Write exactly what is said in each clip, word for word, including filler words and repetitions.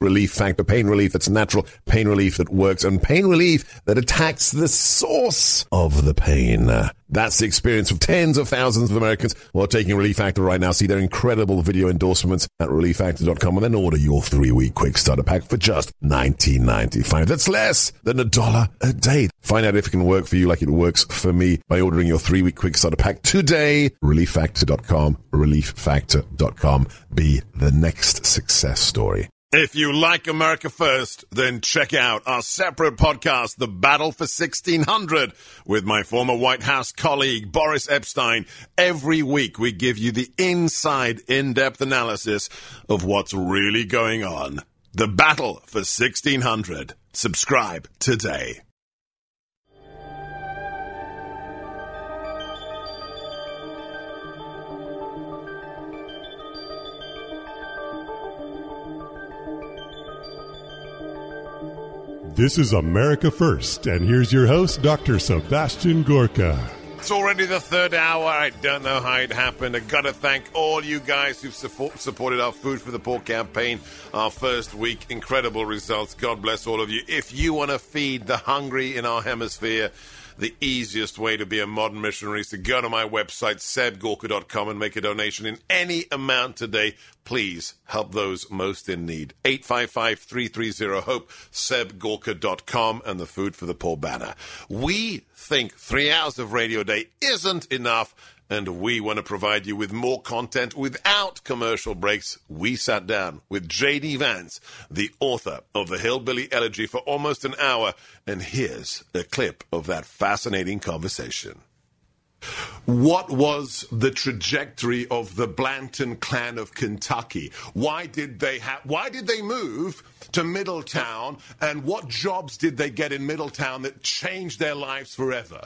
Relief Factor. Pain relief that's natural, pain relief that works, and pain relief that attacks the source of the pain. That's the experience of tens of thousands of Americans who are taking Relief Factor right now. See their incredible video endorsements at relief factor dot com and then order your three-week quick starter pack for just nineteen ninety-five. That's less than a dollar a day. Find out if it can work for you like it works for me by ordering your three-week quick starter pack today. relief factor dot com. relief factor dot com. Be the next success story. If you like America First, then check out our separate podcast, The Battle for sixteen hundred, with my former White House colleague, Boris Epshteyn. Every week, we give you the inside, in-depth analysis of what's really going on. The Battle for sixteen hundred. Subscribe today. This is America First, and here's your host, Doctor Sebastian Gorka. It's already the third hour. I don't know how it happened. I got to thank all you guys who've support, supported our Food for the Poor campaign. Our first week, incredible results. God bless all of you. If you want to feed the hungry in our hemisphere, the easiest way to be a modern missionary is to go to my website, seb gorka dot com, and make a donation in any amount today. Please help those most in need. eight five five, three three zero, HOPE, seb gorka dot com, and the Food for the Poor banner. We think three hours of radio a day isn't enough, and we want to provide you with more content without commercial breaks. We sat down with J D Vance, the author of The Hillbilly Elegy, for almost an hour, and here's a clip of that fascinating conversation. What was the trajectory of the Blanton clan of Kentucky? Why did they ha- Why did they move to Middletown, and what jobs did they get in Middletown that changed their lives forever?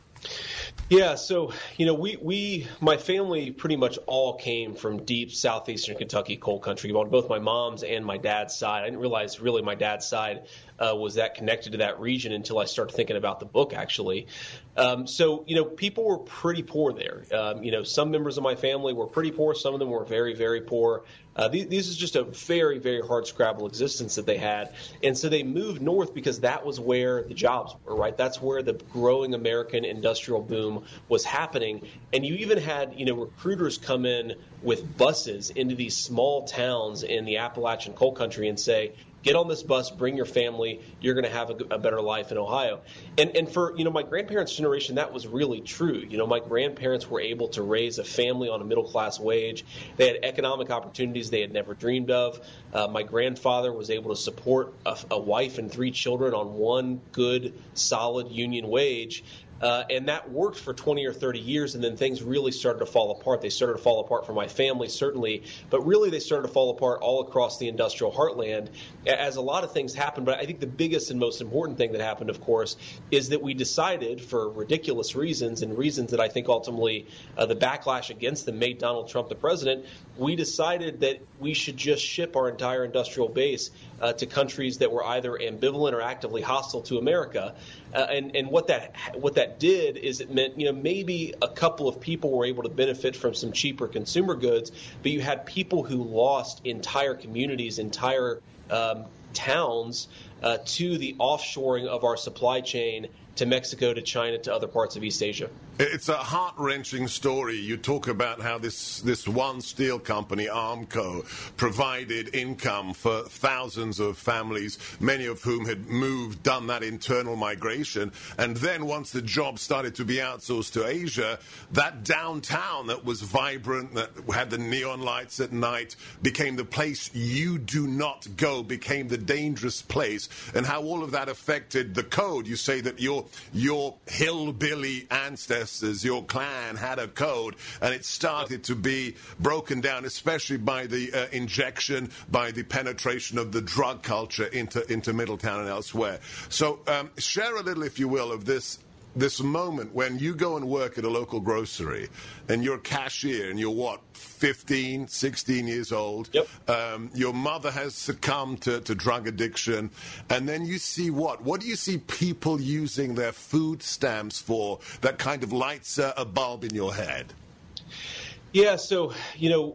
Yeah, so, you know, we, we, my family pretty much all came from deep southeastern Kentucky coal country, on both my mom's and my dad's side. I didn't realize really my dad's side uh, was that connected to that region until I started thinking about the book, actually. Um, so, you know, people were pretty poor there. Um, you know, some members of my family were pretty poor. Some of them were very, very poor. Uh, these, these is just a very, very hard scrabble existence that they had. And so they moved north because that was where the jobs were, right? That's where the growing American industrial boom was happening. And you even had, you know, recruiters come in with buses into these small towns in the Appalachian coal country and say, get on this bus, bring your family, you're going to have a, a better life in Ohio. And and for, you know, my grandparents' generation, that was really true. You know, my grandparents were able to raise a family on a middle-class wage. They had economic opportunities they had never dreamed of. Uh, my grandfather was able to support a, a wife and three children on one good, solid union wage. Uh, and that worked for twenty or thirty years, and then things really started to fall apart. They started to fall apart for my family, certainly, but really they started to fall apart all across the industrial heartland as a lot of things happened. But I think the biggest and most important thing that happened, of course, is that we decided, for ridiculous reasons and reasons that I think ultimately uh, the backlash against them made Donald Trump the president, we decided that we should just ship our entire industrial base uh, to countries that were either ambivalent or actively hostile to America. Uh, and, and what that what that did is it meant, you know, maybe a couple of people were able to benefit from some cheaper consumer goods, but you had people who lost entire communities, entire um, towns uh, to the offshoring of our supply chain to Mexico, to China, to other parts of East Asia. It's a heart-wrenching story. You talk about how this, this one steel company, Armco, provided income for thousands of families, many of whom had moved, done that internal migration. And then once the job started to be outsourced to Asia, that downtown that was vibrant, that had the neon lights at night, became the place you do not go, became the dangerous place. And how all of that affected the code. You say that your your hillbilly ancestors, your clan had a code, and it started to be broken down, especially by the uh, injection, by the penetration of the drug culture into, into Middletown and elsewhere. So um, share a little, if you will, of this this moment when you go and work at a local grocery and you're a cashier and you're what, fifteen, sixteen years old. Yep. Um, your mother has succumbed to, to drug addiction. And then you see what? What do you see people using their food stamps for that kind of lights uh, a bulb in your head? Yeah, so, you know,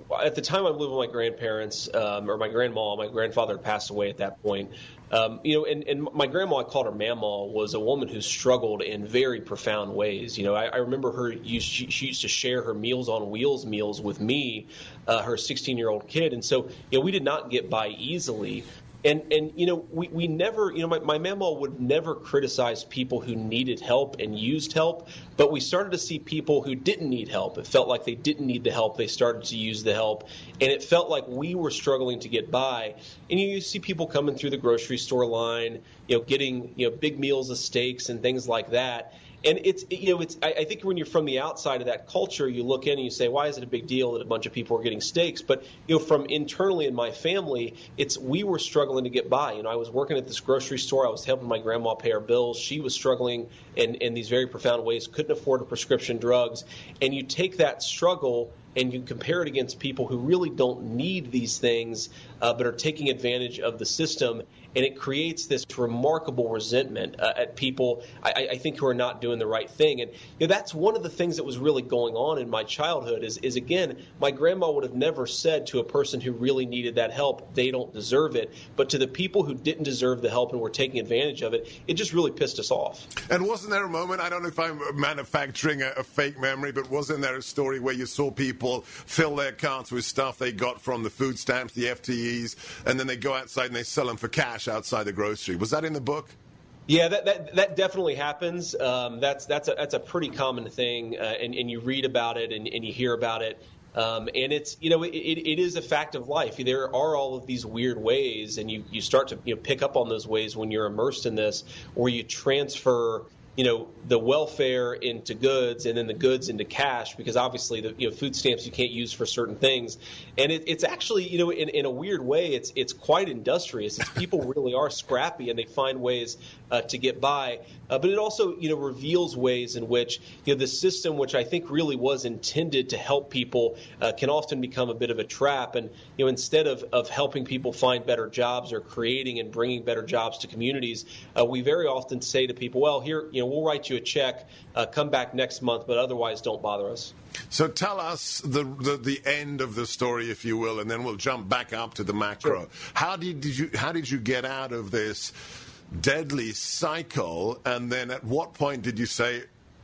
at the time I lived with my grandparents, um, or my grandma. My grandfather had passed away at that point. Um, you know, and, and my grandma, I called her Mamaw, was a woman who struggled in very profound ways. You know, I, I remember her, used, she, she used to share her Meals on Wheels meals with me, uh, her sixteen-year-old kid. And so, you know, we did not get by easily. And, and you know, we, we never, you know, my, my Mamaw would never criticize people who needed help and used help, but we started to see people who didn't need help. It felt like they didn't need the help. They started to use the help, and it felt like we were struggling to get by. And you, you see people coming through the grocery store line, you know, getting, you know, big meals of steaks and things like that. And it's, you know, it's, I, I think when you're from the outside of that culture, you look in and you say, why is it a big deal that a bunch of people are getting steaks? But, you know, from internally in my family, it's, we were struggling to get by. You know, I was working at this grocery store. I was helping my grandma pay her bills. She was struggling in, in these very profound ways, couldn't afford her prescription drugs. And you take that struggle and you compare it against people who really don't need these things, uh, but are taking advantage of the system. And it creates this remarkable resentment uh, at people, I, I think, who are not doing the right thing. And you know, that's one of the things that was really going on in my childhood is, is, again, my grandma would have never said to a person who really needed that help, they don't deserve it. But to the people who didn't deserve the help and were taking advantage of it, it just really pissed us off. And wasn't there a moment, I don't know if I'm manufacturing a, a fake memory, but wasn't there a story where you saw people fill their carts with stuff they got from the food stamps, the F T Es, and then they go outside and they sell them for cash outside the grocery? Was that in the book? Yeah, that that, that definitely happens. Um, that's that's a that's a pretty common thing, uh, and and you read about it and, and you hear about it, um, and it's you know it, it is a fact of life. There are all of these weird ways, and you you start to you know pick up on those ways when you're immersed in this, where you transfer you know, the welfare into goods and then the goods into cash, because obviously the you know food stamps you can't use for certain things. And it, it's actually, you know, in, in a weird way, it's it's quite industrious. It's people really are scrappy and they find ways uh, to get by. Uh, but it also, you know, reveals ways in which, you know, the system, which I think really was intended to help people, uh, can often become a bit of a trap. And, you know, instead of, of helping people find better jobs or creating and bringing better jobs to communities, uh, we very often say to people, well, here, you know, we'll write you a check, uh, come back next month, but otherwise don't bother us. So tell us the, the the end of the story, if you will, and then we'll jump back up to the macro. Sure. How did, did you how did you get out of this deadly cycle, and then at what point did you say,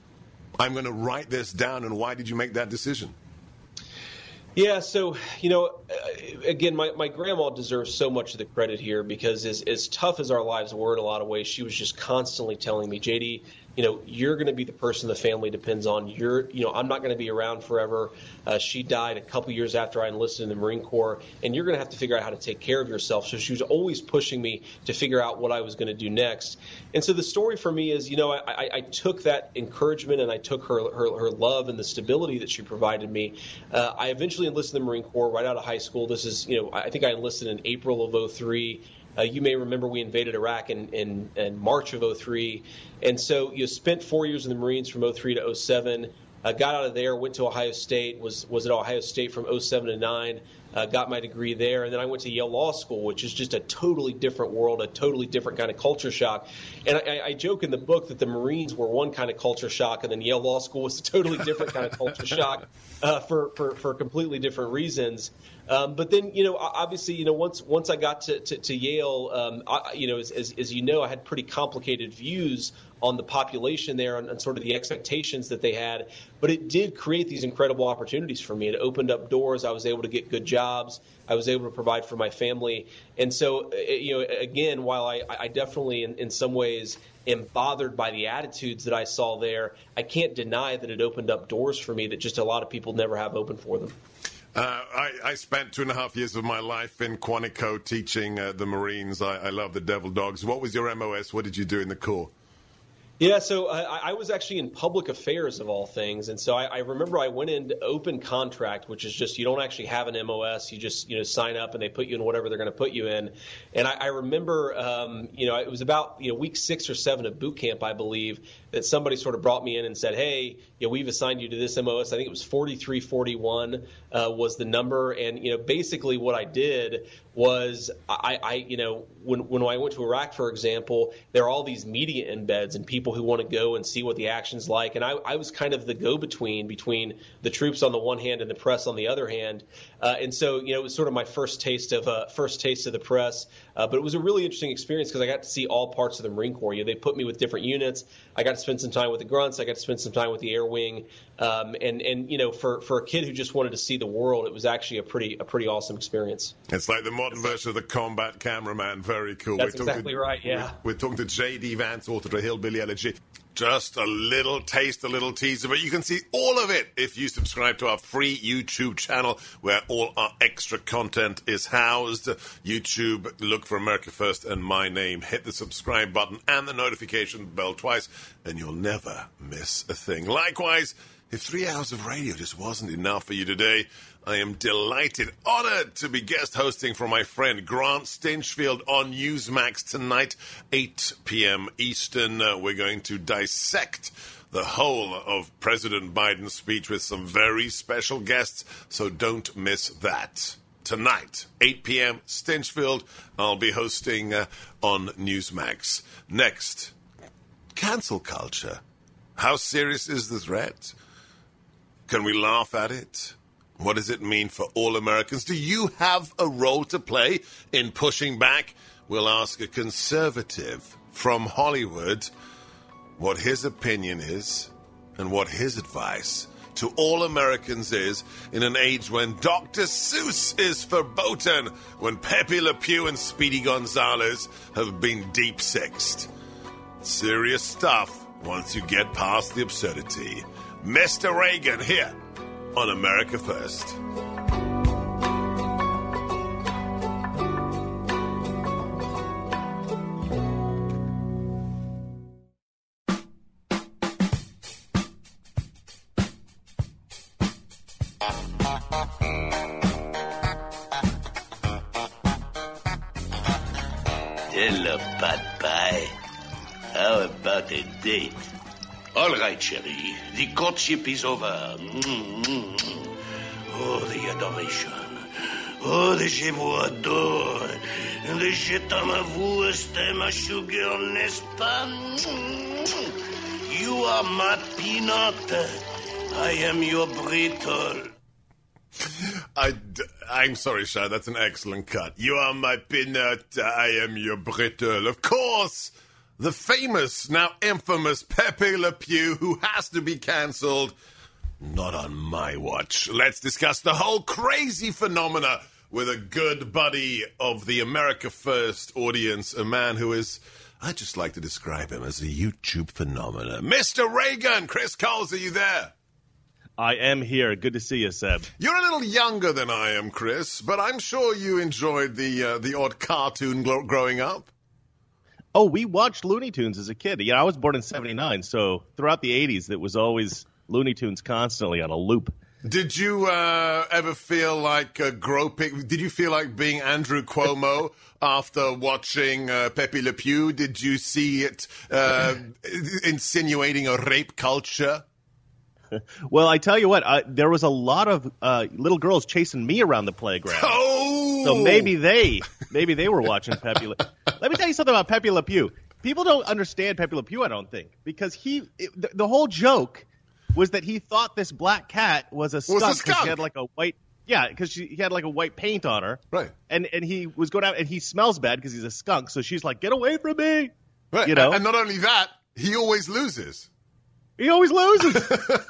I'm going to write this down, and why did you make that decision? Yeah, so, you know, again, my, my grandma deserves so much of the credit here, because as, as tough as our lives were in a lot of ways, she was just constantly telling me, J D, you know, you're going to be the person the family depends on. You're, you know, I'm not going to be around forever. Uh, she died a couple years after I enlisted in the Marine Corps, and you're going to have to figure out how to take care of yourself. So she was always pushing me to figure out what I was going to do next. And so the story for me is, you know, I, I, I took that encouragement and I took her, her, her love and the stability that she provided me. Uh, I eventually enlisted in the Marine Corps right out of high school. This is, you know, I think I enlisted in April of oh three. Uh, you may remember we invaded Iraq in, in, in March of oh three. And so you spent four years in the Marines from oh three to oh seven, uh, got out of there, went to Ohio State, was, was at Ohio State from oh seven to nine, uh, got my degree there. And then I went to Yale Law School, which is just a totally different world, a totally different kind of culture shock. And I, I joke in the book that the Marines were one kind of culture shock, and then Yale Law School was a totally different kind of culture shock uh, for, for, for completely different reasons. Um, but then, you know, obviously, you know, once once I got to, to, to Yale, um, I, you know, as, as, as you know, I had pretty complicated views on the population there and, and sort of the expectations that they had. But it did create these incredible opportunities for me. It opened up doors. I was able to get good jobs. I was able to provide for my family. And so, you know, again, while I, I definitely in, in some ways am bothered by the attitudes that I saw there, I can't deny that it opened up doors for me that just a lot of people never have open for them. Uh, I, I spent two and a half years of my life in Quantico teaching uh, the Marines. I, I love the Devil Dogs. What was your M O S? What did you do in the Corps? Yeah, so I, I was actually in public affairs of all things, and so I, I remember I went into open contract, which is just you don't actually have an M O S, you just you know sign up and they put you in whatever they're going to put you in. And I, I remember, um, you know, it was about you know week six or seven of boot camp, I believe, that somebody sort of brought me in and said, hey, you know, we've assigned you to this M O S. I think it was forty-three forty-one uh, was the number, and you know basically what I did was I, I you know, when when I went to Iraq, for example, there are all these media embeds and people who want to go and see what the action's like. And I, I was kind of the go-between between the troops on the one hand and the press on the other hand. Uh, and so, you know, it was sort of my first taste of uh, first taste of the press. Uh, but it was a really interesting experience because I got to see all parts of the Marine Corps. You know, they put me with different units. I got to spend some time with the grunts. I got to spend some time with the air wing. Um, and, and, you know, for, for a kid who just wanted to see the world, it was actually a pretty a pretty awesome experience. It's like the modern version of the combat cameraman. Very cool. That's we're exactly to, right, yeah. We're, we're talking to J D Vance, author of Hillbilly Elegy. Just a little taste, a little teaser, but you can see all of it if you subscribe to our free YouTube channel where all our extra content is housed. YouTube, look for America First and my name. Hit the subscribe button and the notification bell twice, and you'll never miss a thing. Likewise, if three hours of radio just wasn't enough for you today, I am delighted, honored to be guest hosting for my friend Grant Stinchfield on Newsmax tonight, eight p.m. Eastern. Uh, we're going to dissect the whole of President Biden's speech with some very special guests, so don't miss that. Tonight, eight p.m. Stinchfield, I'll be hosting uh, on Newsmax. Next, cancel culture. How serious is the threat? Can we laugh at it? What does it mean for all Americans? Do you have a role to play in pushing back? We'll ask a conservative from Hollywood what his opinion is and what his advice to all Americans is in an age when Doctor Seuss is verboten, when Pepe Le Pew and Speedy Gonzales have been deep-sixed. Serious stuff once you get past the absurdity. Mister Reagan here on America First. Hello, pot pie. How about a date? All right, Sherry. The courtship is over. Mm-hmm. Oh, the adoration. Oh, the je vous adore. The je t'aime à vous, este ma sugar, n'est-ce pas? Mm-hmm. You are my peanut. I am your brittle. I, I'm sorry, Shah. That's an excellent cut. You are my peanut. I am your brittle. Of course. The famous, now infamous Pepe Le Pew, who has to be cancelled. Not on my watch. Let's discuss the whole crazy phenomena with a good buddy of the America First audience, a man who is, I just like to describe him as a YouTube phenomenon. Mister Reagan, Chris Coles, are you there? I am here. Good to see you, Seb. You're a little younger than I am, Chris, but I'm sure you enjoyed the uh, the odd cartoon gl- growing up. Oh, we watched Looney Tunes as a kid. Yeah, I was born in seventy-nine, so throughout the eighties, it was always Looney Tunes constantly on a loop. Did you uh, ever feel like uh, groping? Did you feel like being Andrew Cuomo after watching uh, Pepe Le Pew? Did you see it uh, insinuating a rape culture? Well, I tell you what, I, there was a lot of uh, little girls chasing me around the playground. Oh! So maybe they, maybe they were watching Pepe Le Pew. Let me tell you something about Pepe Le Pew. People don't understand Pepe Le Pew, I don't think, because he, it, the, the whole joke was that he thought this black cat was a skunk because she had like a white, yeah, because he had like a white paint on her, right? And and he was going out and he smells bad because he's a skunk, so she's like, "Get away from me!" Right. You know, and not only that, he always loses. He always loses.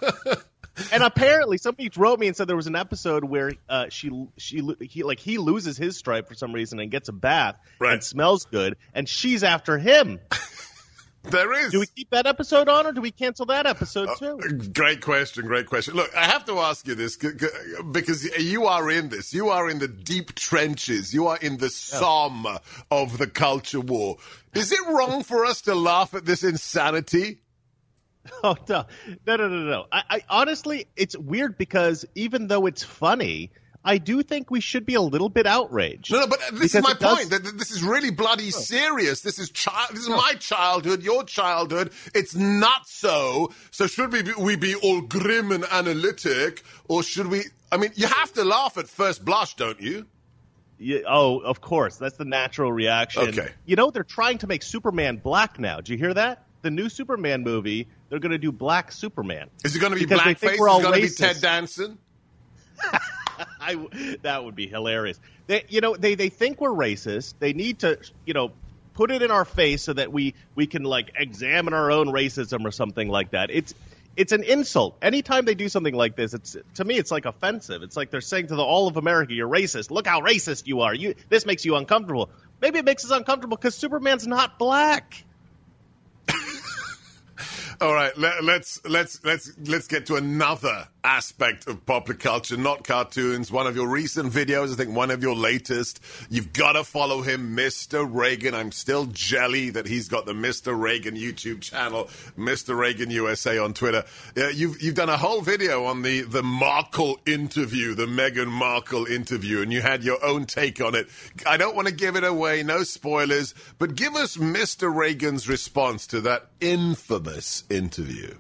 And apparently, somebody wrote me and said there was an episode where uh, she she he like he loses his stripe for some reason and gets a bath right. and smells good, and she's after him. There is. Do we keep that episode on, or do we cancel that episode too? Uh, great question, great question. Look, I have to ask you this because you are in this. You are in the deep trenches. You are in the Somme yeah. of the culture war. Is it wrong for us to laugh at this insanity? Oh, no, no, no, no, no. I, I honestly, it's weird because even though it's funny, I do think we should be a little bit outraged. No, no, but this is my point. Does... This is really bloody serious. This is child. This is my childhood, your childhood. It's not so. So should we be, we be all grim and analytic, or should we? I mean, you have to laugh at first blush, don't you? Yeah, oh, of course. That's the natural reaction. Okay. You know, they're trying to make Superman black now. Did you hear that? The new Superman movie, they're going to do black Superman. Is it going to be Because they blackface? think Is it we're all going to be racist. Ted Danson? I, that would be hilarious. They, you know, they, they think we're racist. They need to, you know, put it in our face so that we, we can, like, examine our own racism or something like that. It's it's an insult. Anytime they do something like this, it's to me, it's like offensive. It's like they're saying to the all of America, you're racist. Look how racist you are. You This makes you uncomfortable. Maybe it makes us uncomfortable because Superman's not black. All right, let, let's let's let's let's get to another aspect of popular culture, not cartoons. One of your recent videos, I think one of your latest. You've got to follow him, Mister Reagan. I'm still jelly that he's got the Mister Reagan YouTube channel, Mister Reagan U S A on Twitter. Uh, you've you've done a whole video on the the Markle interview, the Meghan Markle interview, and you had your own take on it. I don't want to give it away, no spoilers, but give us Mister Reagan's response to that infamous interview.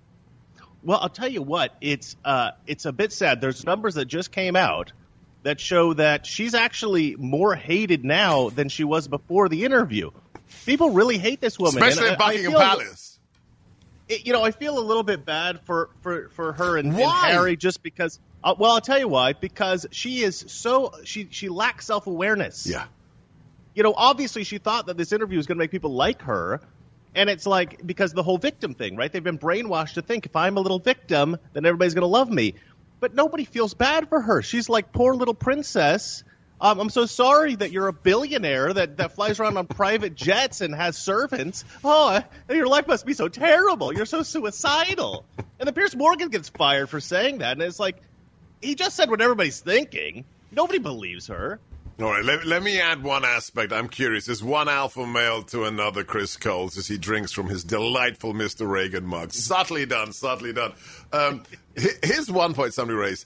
Well, I'll tell you what, it's uh, it's a bit sad. There's numbers that just came out that show that she's actually more hated now than she was before the interview. People really hate this woman. Especially and at I- I Buckingham feel- Palace. It, you know, I feel a little bit bad for, for, for her and, and Why? Harry just because, uh, well, I'll tell you why, because she is so, she, she lacks self-awareness. Yeah. You know, obviously she thought that this interview was going to make people like her. And it's like, because the whole victim thing, right? They've been brainwashed to think if I'm a little victim, then everybody's going to love me. But nobody feels bad for her. She's like, poor little princess. Um, I'm so sorry that you're a billionaire that, that flies around on private jets and has servants. Oh, your life must be so terrible. You're so suicidal. And then Piers Morgan gets fired for saying that. And it's like, he just said what everybody's thinking. Nobody believes her. All right, let, let me add one aspect. I'm curious. Is one alpha male to another Chris Coles as he drinks from his delightful Mister Reagan mug? Subtly done, subtly done. Um, he- here's one point somebody raised.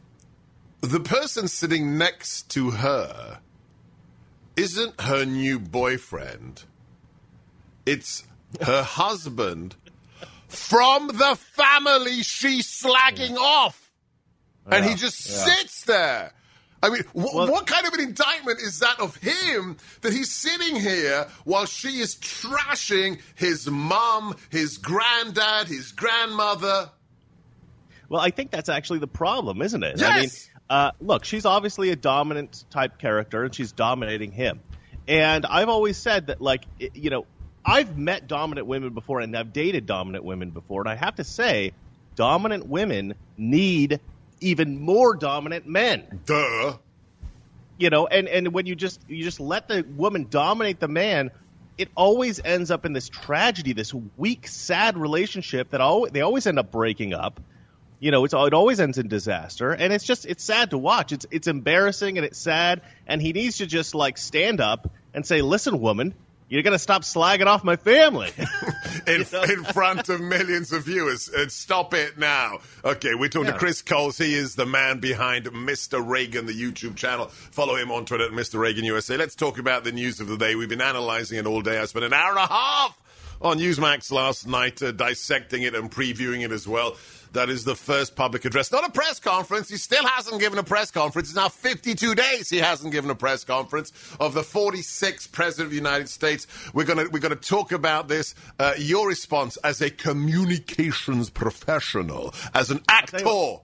The person sitting next to her isn't her new boyfriend. It's her husband from the family she's slagging off. And he just sits there. I mean, wh- Well- what kind of an indictment is that of him that he's sitting here while she is trashing his mom, his granddad, his grandmother? Well, I think that's actually the problem, isn't it? Yes. I mean, uh, look, she's obviously a dominant type character, and she's dominating him. And I've always said that, like, it- you know, I've met dominant women before and I've dated dominant women before, and I have to say, dominant women need even more dominant men. Duh. You know, and, and when you just you just let the woman dominate the man, it always ends up in this tragedy, this weak, sad relationship that al- they always end up breaking up. You know, it's it always ends in disaster, and it's just it's sad to watch. It's it's embarrassing and it's sad, and he needs to just like stand up and say, "Listen, woman, you're gonna stop slagging off my family." in, in front of millions of viewers. Uh, stop it now. Okay, we're talking Yeah. to Chris Coles. He is the man behind Mister Reagan, the YouTube channel. Follow him on Twitter at Mister Reagan U S A. Let's talk about the news of the day. We've been analyzing it all day. I spent an hour and a half on Newsmax last night uh, dissecting it and previewing it as well. That is the first public address. Not a press conference. He still hasn't given a press conference. It's now fifty-two days he hasn't given a press conference of the forty-sixth President of the United States. We're going to we're going to talk about this. Uh, your response as a communications professional, as an actor. you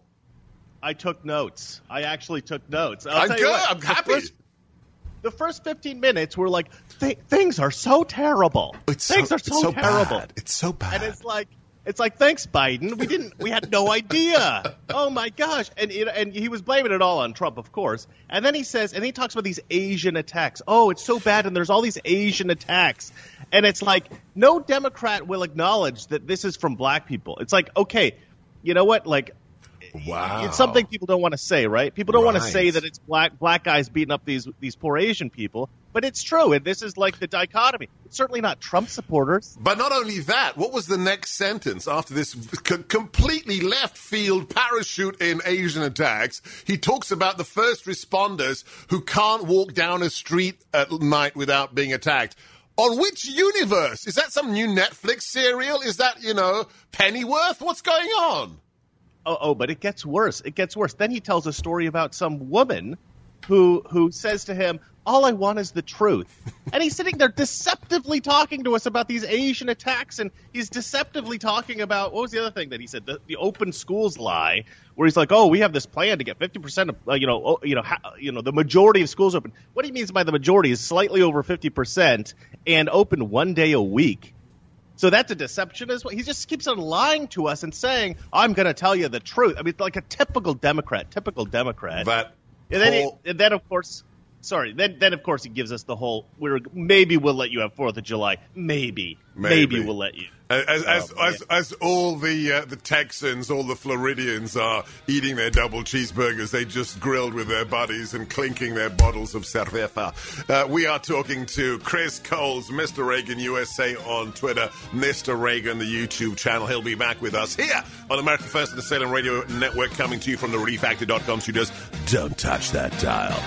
I took notes. I actually took notes. I'll I'm tell you good. what, I'm the happy. First, the first fifteen minutes were like, th- things are so terrible. It's things so, are so, it's so terrible. bad. It's so bad. And it's like, it's like, thanks, Biden. We didn't, we had no idea. Oh my gosh. And it, and he was blaming it all on Trump, of course. And then he says, and he talks about these Asian attacks. Oh, it's so bad, and there's all these Asian attacks. And it's like, no Democrat will acknowledge that this is from black people. It's like, okay, you know what? Like, Wow. it's something people don't want to say, right? People don't want to Right. say that it's black black guys beating up these these poor Asian people, but it's true. And this is like the dichotomy. It's certainly not Trump supporters. But not only that, what was the next sentence after this c- completely left field parachute in Asian attacks? He talks about the first responders who can't walk down a street at night without being attacked. On which universe? Is that some new Netflix serial? Is that, you know, Pennyworth? What's going on? Oh, oh, but it gets worse. It gets worse. Then he tells a story about some woman who who says to him, all I want is the truth. And he's sitting there deceptively talking to us about these Asian attacks, and he's deceptively talking about, what was the other thing that he said, the, the open schools lie, where he's like, oh, we have this plan to get fifty percent of, uh, you know, oh, you know, ha- you know, the majority of schools open. What he means by the majority is slightly over fifty percent and open one day a week. So that's a deception as well. He just keeps on lying to us and saying, I'm going to tell you the truth. I mean, like a typical Democrat, typical Democrat. That and then, whole- he, and then of course... Sorry. Then, then of course, he gives us the whole. We're maybe we'll let you have Fourth of July. Maybe, maybe, maybe we'll let you. As as, Oh, as, as all the uh, the Texans, all the Floridians are eating their double cheeseburgers, they just grilled with their buddies and clinking their bottles of cerveza. Uh, we are talking to Chris Coles, Mister Reagan U S A on Twitter, Mister Reagan, the YouTube channel. He'll be back with us here on America First and the Salem Radio Network, coming to you from the relief actor dot com studios. Don't touch that dial.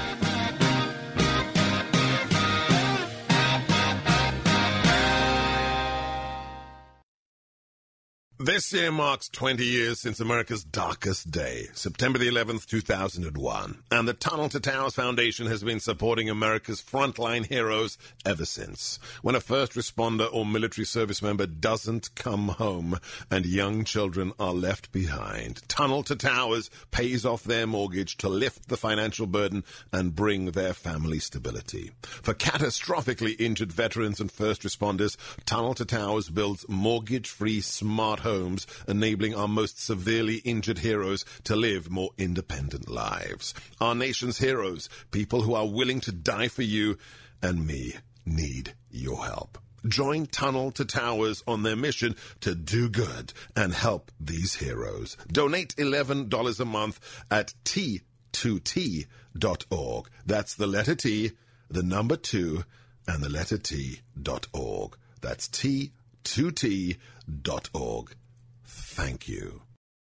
This year marks twenty years since America's darkest day, September the eleventh, two thousand one, and the Tunnel to Towers Foundation has been supporting America's frontline heroes ever since. When a first responder or military service member doesn't come home and young children are left behind, Tunnel to Towers pays off their mortgage to lift the financial burden and bring their family stability. For catastrophically injured veterans and first responders, Tunnel to Towers builds mortgage-free smart homes homes, enabling our most severely injured heroes to live more independent lives. Our nation's heroes, people who are willing to die for you and me, need your help. Join Tunnel to Towers on their mission to do good and help these heroes. Donate eleven dollars a month at T two T dot org. That's the letter T, the number two, and the letter T dot org. That's T two T dot org. Thank you.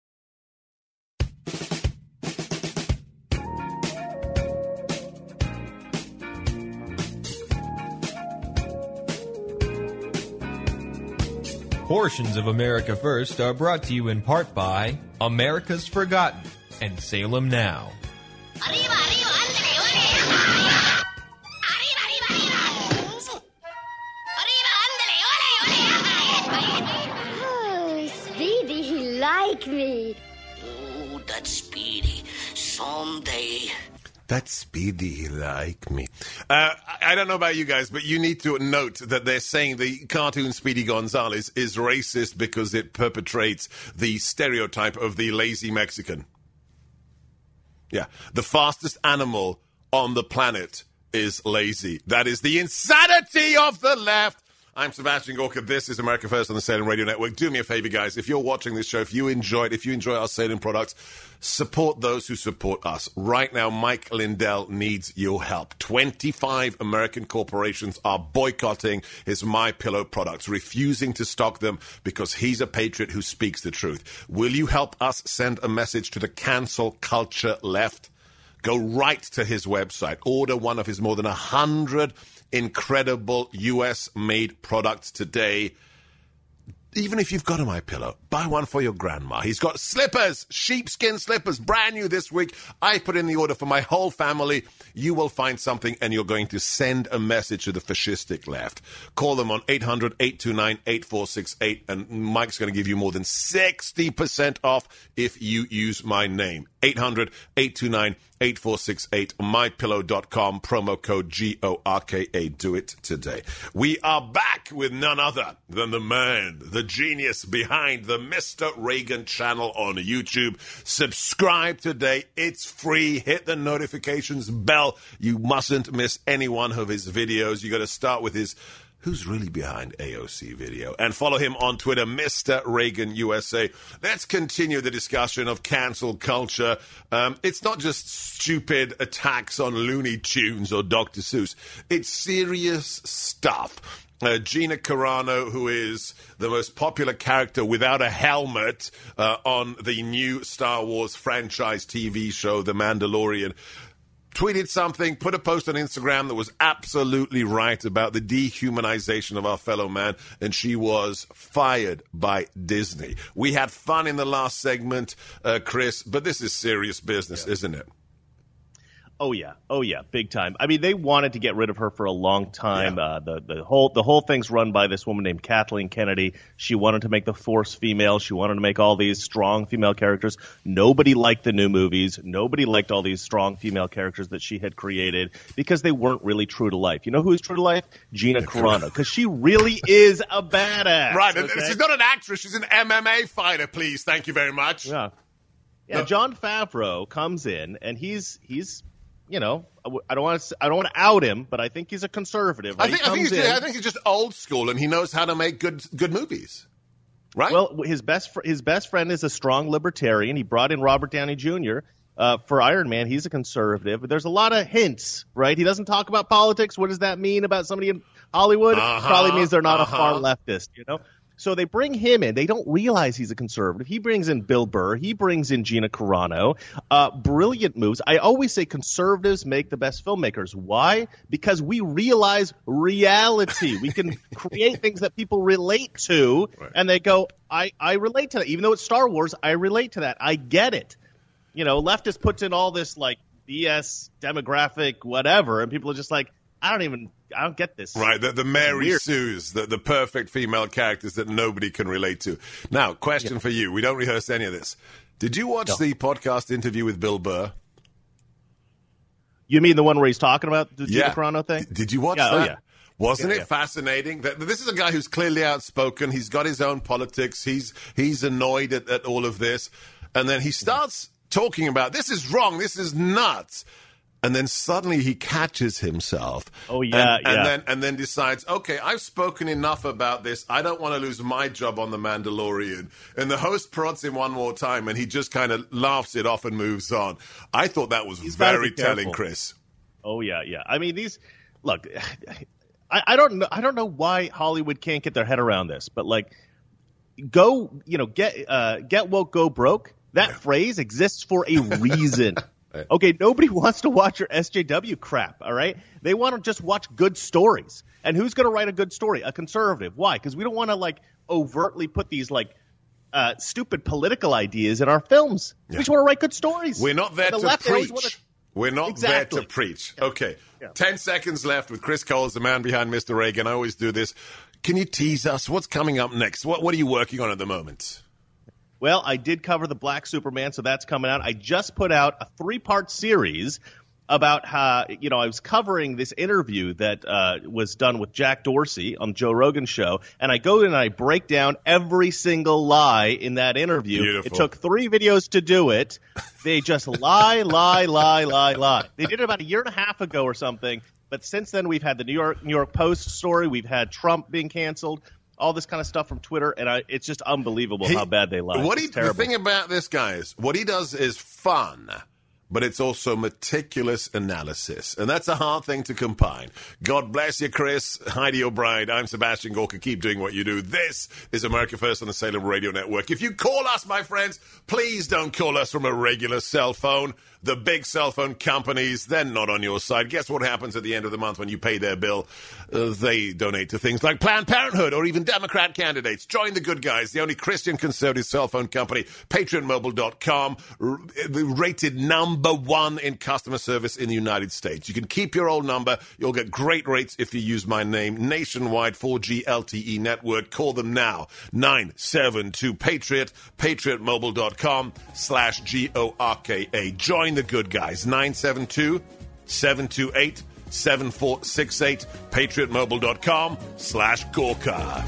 Portions of America First are brought to you in part by America's Forgotten and Salem Now. Arriba, arriba, ándale, ole. Arriba, arriba, arriba. Arriba, ándale, ole, ole. Oh, Speedy, he like me. Oh, that Speedy. Someday. That's Speedy like me. Uh, I don't know about you guys, but you need to note that they're saying the cartoon Speedy Gonzales is racist because it perpetrates the stereotype of the lazy Mexican. Yeah, the fastest animal on the planet is lazy. That is the insanity of the left. I'm Sebastian Gorka. This is America First on the Salem Radio Network. Do me a favor, guys. If you're watching this show, if you enjoy it, if you enjoy our Salem products, support those who support us. Right now, Mike Lindell needs your help. twenty-five American corporations are boycotting his MyPillow products, refusing to stock them because he's a patriot who speaks the truth. Will you help us send a message to the cancel culture left? Go right to his website. Order one of his more than one hundred incredible U S-made products today. Even if you've got a MyPillow, buy one for your grandma. He's got slippers, sheepskin slippers, brand new this week. I put in the order for my whole family. You will find something, and you're going to send a message to the fascistic left. Call them on eight hundred, eight two nine, eight four six eight, and Mike's going to give you more than sixty percent off if you use my name. eight hundred, eight two nine, eight four six eight, my pillow dot com, promo code G O R K A. Do it today. We are back with none other than the man, the genius behind the Mister Reagan channel on YouTube. Subscribe today. It's free. Hit the notifications bell. You mustn't miss any one of his videos. You got to start with his Who's Really Behind A O C video. And follow him on Twitter, Mister Reagan U S A. Let's continue the discussion of cancel culture. Um, it's not just stupid attacks on Looney Tunes or Doctor Seuss. It's serious stuff. Uh, Gina Carano, who is the most popular character without a helmet uh, on the new Star Wars franchise T V show, The Mandalorian, tweeted something, put a post on Instagram that was absolutely right about the dehumanization of our fellow man, and she was fired by Disney. We had fun in the last segment, uh, Chris, but this is serious business, yeah. Isn't it? Oh yeah, oh yeah, big time. I mean, they wanted to get rid of her for a long time. Yeah. Uh, the the whole the whole thing's run by this woman named Kathleen Kennedy. She wanted to make the Force female. She wanted to make all these strong female characters. Nobody liked the new movies. Nobody liked all these strong female characters that she had created because they weren't really true to life. You know who is true to life? Gina Carano, because she really is a badass. Right, and okay? she's not an actress. She's an M M A fighter, please. Thank you very much. Yeah. Yeah, No. Jon Favreau comes in, and he's he's, you know, I don't want to I don't want to out him, but I think he's a conservative. I Right? think, He I, think comes he's, in- I think he's just old school, and he knows how to make good good movies. Right? Well, his best fr- his best friend is a strong libertarian. He brought in Robert Downey Junior Uh, for Iron Man. He's a conservative, but there's a lot of hints, right? He doesn't talk about politics. What does that mean about somebody in Hollywood? Uh-huh, Probably means they're not uh-huh. a far leftist, you know? So they bring him in. They don't realize he's a conservative. He brings in Bill Burr. He brings in Gina Carano. Uh, brilliant moves. I always say conservatives make the best filmmakers. Why? Because we realize reality. We can create things that people relate to, Right. and they go, I, I relate to that. Even though it's Star Wars, I relate to that. I get it. You know, leftist puts in all this, like, B S, demographic, whatever, and people are just like, I don't even, I don't get this. Right, the, the Mary Weird. Sues, the, the perfect female characters that nobody can relate to. Now, question for you. We don't rehearse any of this. Did you watch No. the podcast interview with Bill Burr? You mean the one where he's talking about the Yeah. Gina Carano thing? D- Did you watch Yeah, oh, that? yeah. Wasn't Yeah, it yeah. fascinating? That this is a guy who's clearly outspoken. He's got his own politics. He's he's annoyed at, at all of this. And then he starts talking about, this is wrong, this is nuts. And then suddenly he catches himself. Oh, yeah, and, and yeah. then and then decides, okay, I've spoken enough about this. I don't want to lose my job on The Mandalorian. And the host prods him one more time, and he just kind of laughs it off and moves on. I thought that was He's gotta very be careful. telling, Chris. Oh yeah, yeah. I mean, these look. I, I don't know. I don't know why Hollywood can't get their head around this, but like, go, you know, get uh, get woke, go broke. That phrase exists for a reason. Okay, nobody wants to watch your S J W crap. All right, they want to just watch good stories. And who's going to write a good story? A conservative. Why? Because we don't want to like overtly put these like uh, stupid political ideas in our films. We just want to write good stories. We're not there And the to left, they always preach. wanna- We're not Exactly. there to preach. Okay. Yeah. Ten seconds left with Chris Coles, the man behind Mister Reagan. I always do this. Can you tease us? What's coming up next? What What are you working on at the moment? Well, I did cover the Black Superman, so that's coming out. I just put out a three-part series about how, you know, I was covering this interview that uh, was done with Jack Dorsey on Joe Rogan's show, and I go in and I break down every single lie in that interview. Beautiful. It took three videos to do it. They just lie, lie, lie, lie, lie. They did it about a year and a half ago or something, but since then we've had the New York New York Post story, we've had Trump being canceled, all this kind of stuff from Twitter, and I, it's just unbelievable He- how bad they lie. What he, It's the terrible. thing about this guy is, what he does is fun, but it's also meticulous analysis. And that's a hard thing to combine. God bless you, Chris. Heidi O'Brien. I'm Sebastian Gorka. Keep doing what you do. This is America First on the Salem Radio Network. If you call us, my friends, please don't call us from a regular cell phone. The big cell phone companies, they're not on your side. Guess what happens at the end of the month when you pay their bill? Uh, they donate to things like Planned Parenthood or even Democrat candidates. Join the good guys, the only Christian conservative cell phone company, patriot mobile dot com, r- rated number one in customer service in the United States. You can keep your old number. You'll get great rates if you use my name. Nationwide four G L T E network. Call them now. nine seven two Patriot, patriot mobile dot com slash G O R K A. Join the good guys. nine seven two, seven two eight, seven four six eight, patriot mobile dot com slash Gorka.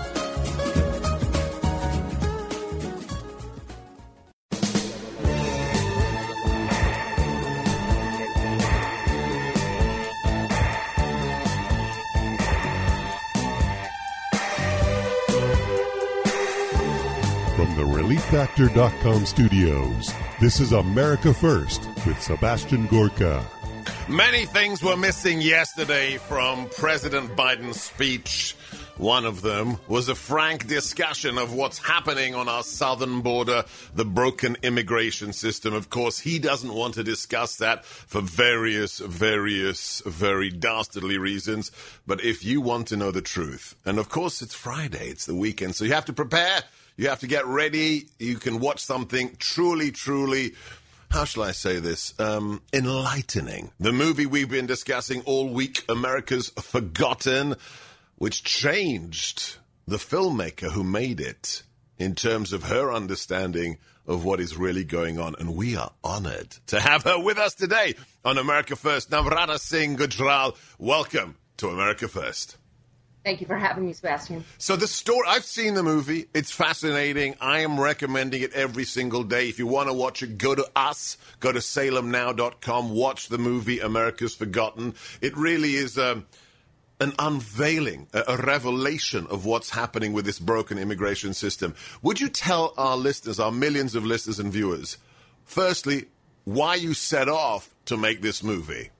From the relief factor dot com studios, this is America First with Sebastian Gorka. Many things were missing yesterday from President Biden's speech. One of them was a frank discussion of what's happening on our southern border, the broken immigration system. Of course, he doesn't want to discuss that for various, various, very dastardly reasons. But if you want to know the truth, and of course it's Friday, it's the weekend, so you have to prepare, you have to get ready, you can watch something truly, truly how shall I say this, um, enlightening. The movie we've been discussing all week, America's Forgotten, which changed the filmmaker who made it in terms of her understanding of what is really going on. And we are honored to have her with us today on America First. Namrata Singh Gujral, welcome to America First. Thank you for having me, Sebastian. So the story, I've seen the movie. It's fascinating. I am recommending it every single day. If you want to watch it, go to us, go to salem now dot com, watch the movie America's Forgotten. It really is um, an unveiling, a, a revelation of what's happening with this broken immigration system. Would you tell our listeners, our millions of listeners and viewers, firstly, why you set off to make this movie?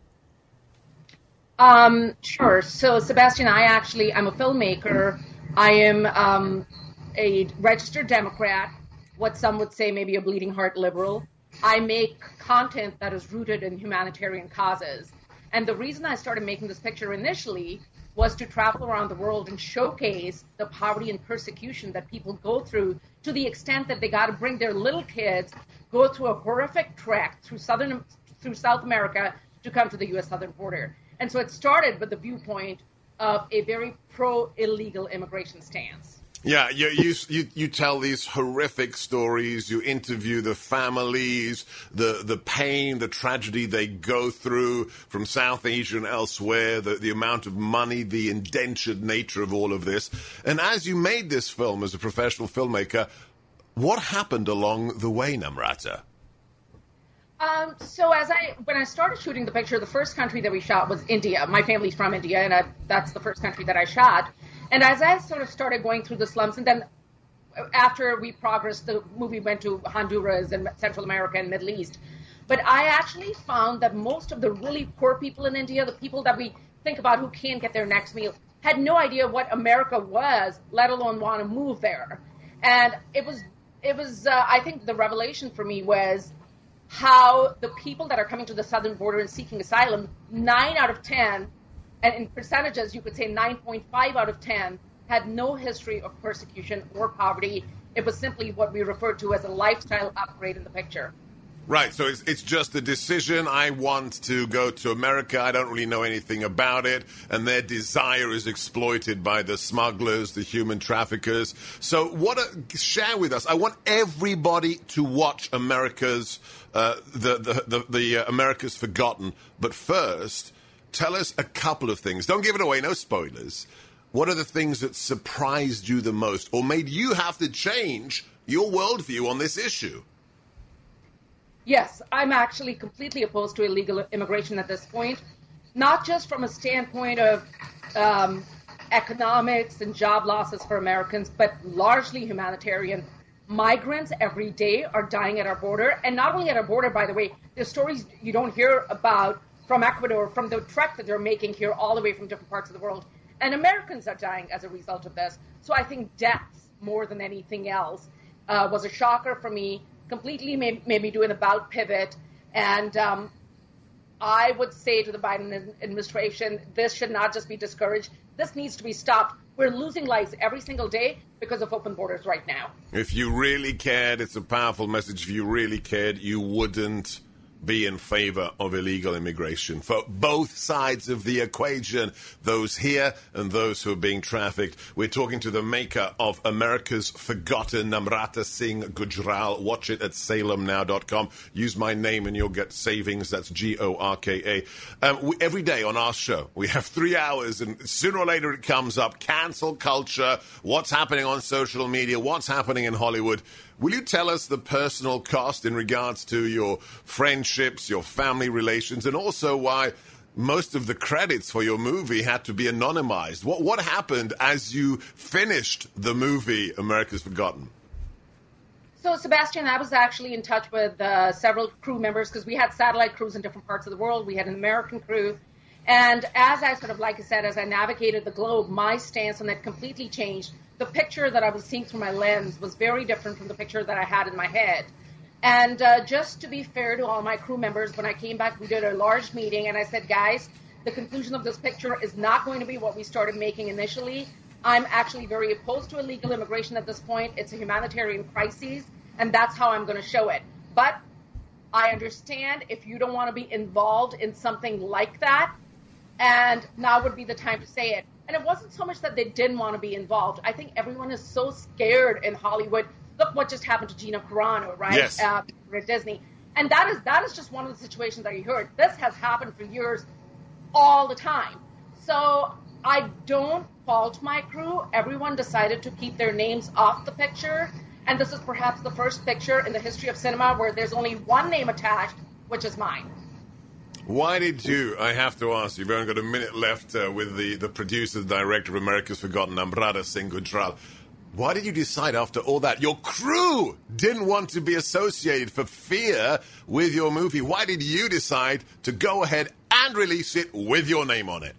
Um, sure. So, Sebastian, I actually, I'm a filmmaker. I am um, a registered Democrat, what some would say maybe a bleeding heart liberal. I make content that is rooted in humanitarian causes. And the reason I started making this picture initially was to travel around the world and showcase the poverty and persecution that people go through, to the extent that they got to bring their little kids, go through a horrific trek through southern, through South America to come to the U S southern border. And so it started with the viewpoint of a very pro-illegal immigration stance. Yeah, you, you you you tell these horrific stories. You interview the families, the the pain, the tragedy they go through from South Asia and elsewhere, the, the amount of money, the indentured nature of all of this. And as you made this film as a professional filmmaker, what happened along the way, Namrata? Um, so as I, when I started shooting the picture, the first country that we shot was India. My family's from India, and I, that's the first country that I shot. And as I sort of started going through the slums, and then after we progressed, the movie went to Honduras and Central America and Middle East. But I actually found that most of the really poor people in India, the people that we think about who can't get their next meal, had no idea what America was, let alone want to move there. And it was, it was. Uh, I think the revelation for me was how the people that are coming to the southern border and seeking asylum, nine out of ten, and in percentages you could say nine point five out of ten, had no history of persecution or poverty. It was simply what we refer to as a lifestyle upgrade in the picture. Right, so it's, it's just a decision. I want to go to America. I don't really know anything about it. And their desire is exploited by the smugglers, the human traffickers. So what? A, share with us. I want everybody to watch America's, uh, the, the, the, the uh, America's Forgotten. But first, tell us a couple of things. Don't give it away, no spoilers. What are the things that surprised you the most or made you have to change your worldview on this issue? Yes, I'm actually completely opposed to illegal immigration at this point, not just from a standpoint of um, economics and job losses for Americans, but largely humanitarian. Migrants every day are dying at our border, and not only at our border, by the way, there's stories you don't hear about from Ecuador, from the trek that they're making here all the way from different parts of the world. And Americans are dying as a result of this. So I think deaths, more than anything else, uh, was a shocker for me. Completely made, made me do an about pivot. And um, I would say to the Biden administration, this should not just be discouraged. This needs to be stopped. We're losing lives every single day because of open borders right now. If you really cared, it's a powerful message. If you really cared, you wouldn't be in favor of illegal immigration for both sides of the equation, those here and those who are being trafficked. We're talking to the maker of America's Forgotten, Namrata Singh Gujral. Watch it at salem now dot com. Use my name and you'll get savings. That's G O R K A. Um, we, every day on our show, we have three hours, and sooner or later it comes up. Cancel culture, what's happening on social media, what's happening in Hollywood. Will you tell us the personal cost in regards to your friendships, your family relations, and also why most of the credits for your movie had to be anonymized? What what happened as you finished the movie America's Forgotten? So, Sebastian, I was actually in touch with uh, several crew members because we had satellite crews in different parts of the world. We had an American crew. And as I sort of, like I said, as I navigated the globe, my stance on it completely changed. The picture that I was seeing through my lens was very different from the picture that I had in my head. And uh, just to be fair to all my crew members, when I came back, we did a large meeting, and I said, guys, the conclusion of this picture is not going to be what we started making initially. I'm actually very opposed to illegal immigration at this point. It's a humanitarian crisis, and that's how I'm going to show it. But I understand if you don't want to be involved in something like that, and now would be the time to say it. And it wasn't so much that they didn't want to be involved. I think everyone is so scared in Hollywood. Look what just happened to Gina Carano, right? Yes. Uh, at Disney. And that is that is just one of the situations that you heard. This has happened for years, all the time. So I don't fault my crew. Everyone decided to keep their names off the picture. And this is perhaps the first picture in the history of cinema where there's only one name attached, which is mine. Why did you, I have to ask you, we've only got a minute left uh, with the, the producer, the director of America's Forgotten, Namrata Singh Gujral. Why did you decide after all that your crew didn't want to be associated for fear with your movie? Why did you decide to go ahead and release it with your name on it?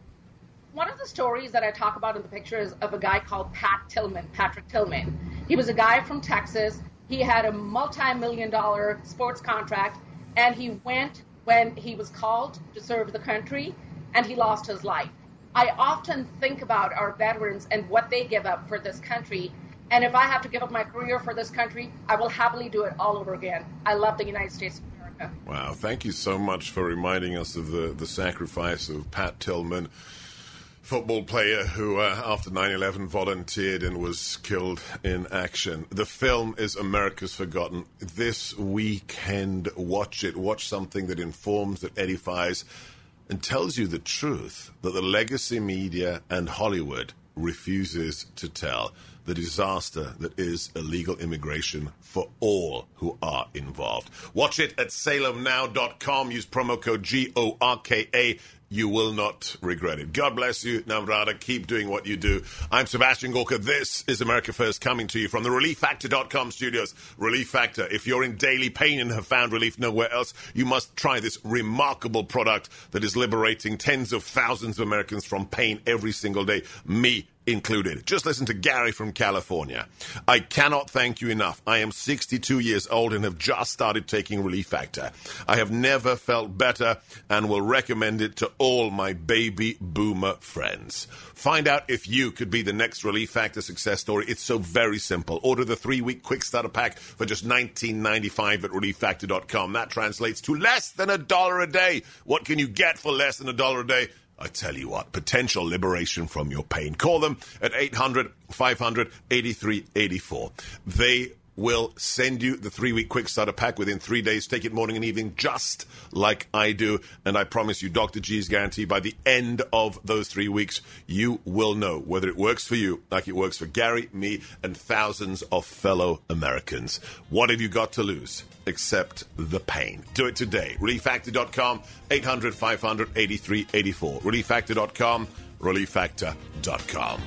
One of the stories that I talk about in the picture is of a guy called Pat Tillman, Patrick Tillman. He was a guy from Texas. He had a multi-million dollar sports contract, and he went when he was called to serve the country, and he lost his life. I often think about our veterans and what they give up for this country, and if I have to give up my career for this country, I will happily do it all over again. I love the United States of America. Wow, thank you so much for reminding us of the, the sacrifice of Pat Tillman, football player who, uh, after nine eleven, volunteered and was killed in action. The film is America's Forgotten. This weekend, watch it. Watch something that informs, that edifies, and tells you the truth that the legacy media and Hollywood refuses to tell. The disaster that is illegal immigration for all who are involved. Watch it at salem now dot com. Use promo code G O R K A. You will not regret it. God bless you, Namrata. Keep doing what you do. I'm Sebastian Gorka. This is America First, coming to you from the relief factor dot com studios. Relief Factor. If you're in daily pain and have found relief nowhere else, you must try this remarkable product that is liberating tens of thousands of Americans from pain every single day, me included. Just listen to Gary from California. I cannot thank you enough. I am sixty-two years old and have just started taking Relief Factor. I have never felt better and will recommend it to all my baby boomer friends. Find out if you could be the next Relief Factor success story. It's so very simple. Order the three-week quick starter pack for just nineteen ninety-five at relief factor dot com. That translates to less than a dollar a day. What can you get for less than a dollar a day? I tell you what, potential liberation from your pain. Call them at eight hundred, five hundred, eighty-three eighty-four. They will send you the three-week quick starter pack within three days. Take it morning and evening, just like I do. And I promise you, Doctor G's guarantee, by the end of those three weeks, you will know whether it works for you like it works for Gary, me, and thousands of fellow Americans. What have you got to lose except the pain? Do it today. relief factor dot com, eight hundred, five hundred, eighty-three eighty-four. relief factor dot com, relief factor dot com.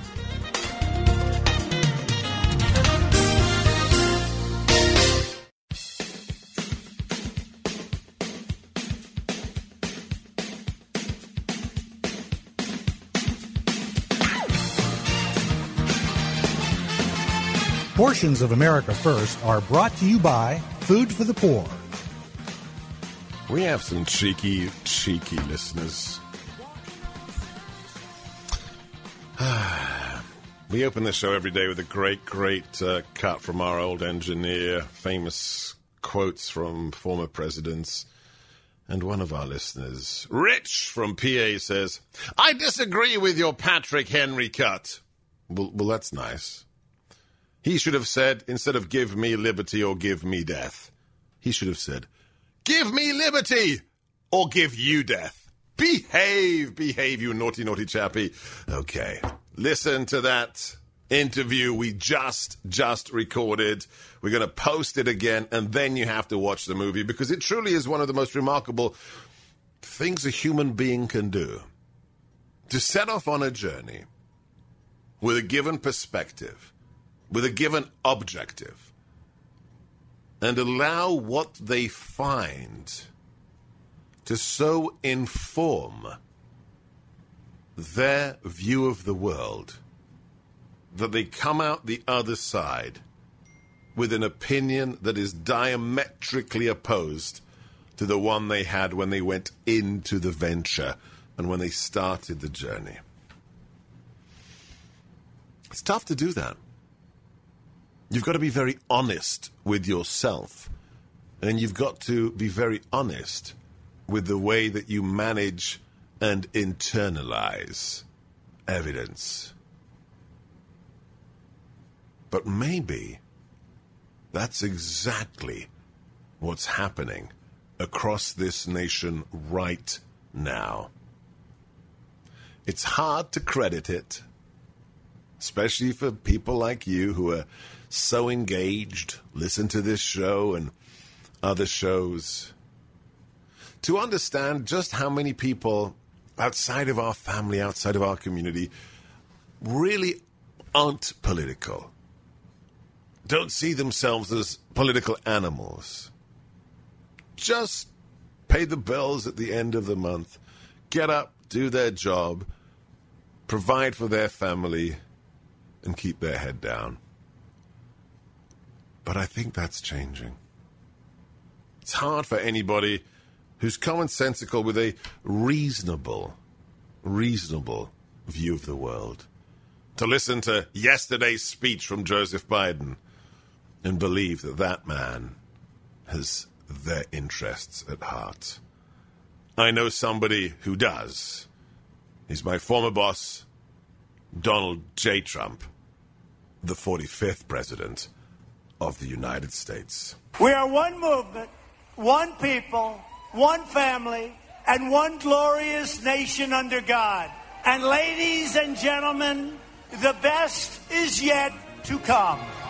Portions of America First are brought to you by Food for the Poor. We have some cheeky, cheeky listeners. We open the show every day with a great, great uh, cut from our old engineer, famous quotes from former presidents. And one of our listeners, Rich from P A, says, I disagree with your Patrick Henry cut. Well, well, that's nice. He should have said, instead of give me liberty or give me death, he should have said, give me liberty or give you death. Behave, behave, you naughty, naughty chappy. Okay, listen to that interview we just, just recorded. We're going to post it again, and then you have to watch the movie, because it truly is one of the most remarkable things a human being can do. To set off on a journey with a given perspective, with a given objective, and allow what they find to so inform their view of the world that they come out the other side with an opinion that is diametrically opposed to the one they had when they went into the venture and when they started the journey. It's tough to do that. You've got to be very honest with yourself And you've got to be very honest with the way that you manage and internalize evidence. But maybe that's exactly what's happening across this nation right now. It's hard to credit it, especially for people like you who are so engaged, listen to this show and other shows, to understand just how many people outside of our family, outside of our community, really aren't political, don't see themselves as political animals. Just pay the bills at the end of the month, get up, do their job, provide for their family, and keep their head down. But I think that's changing. It's hard for anybody who's commonsensical with a reasonable, reasonable view of the world to listen to yesterday's speech from Joseph Biden and believe that that man has their interests at heart. I know somebody who does. He's my former boss, Donald J. Trump, the forty-fifth president of the United States. We are one movement, one people, one family, and one glorious nation under God. And ladies and gentlemen, the best is yet to come.